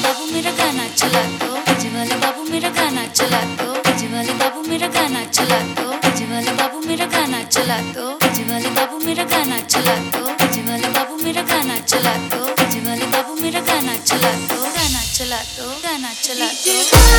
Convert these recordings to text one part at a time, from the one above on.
बाबू मेरा गाना चला दो, डीजे वाले बाबू मेरा गाना चला दो, डीजे वाले बाबू मेरा गाना चला दो, डीजे वाले बाबू मेरा गाना चला दो, डीजे वाले बाबू मेरा गाना चला दो, डीजे वाले बाबू मेरा गाना चला दो, डीजे वाले बाबू मेरा गाना चला दो, गाना चला दो, गाना चला दो।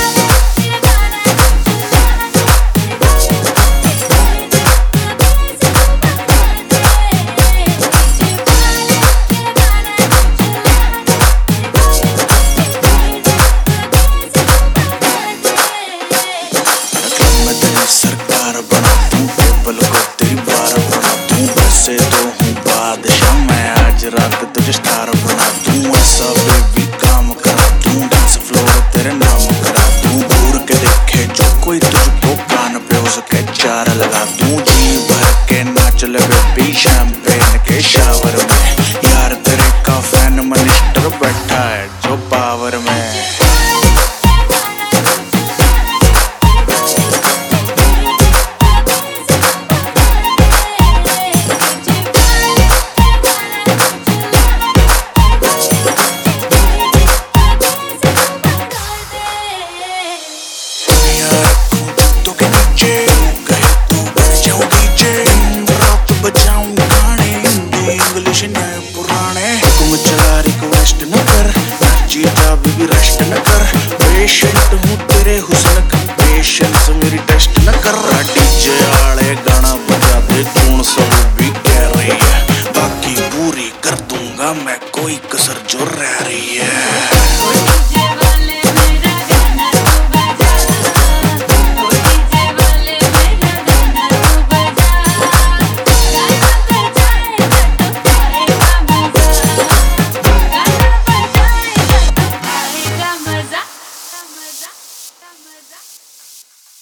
सरकार बना दूं, टेबल को तेरी बार बना दूं, वैसे तो हूँ बादशाह मैं, आज रात तुझे स्टार बना दूं, ऐसा बेबी काम करा दूं, डांस फ्लोर तेरे नाम करा दूं, दूर के देखे जो कोई तुझको कान पे उसके चार लगा दूं, जी भर के नाच ले बेबी शैंपेन के शावर में, यार तेरे का फैन मिनिस्टर बैठा है जो पावर में। पुराने हुक्म चला रिक्वेस्ट न कर, नाची जा भी रेस्ट न कर, पेशेंट हूँ तेरे हुस्न का, पेशेंस मेरी टेस्ट न कर, डीजे आले गाना बजा दे कौन सा भी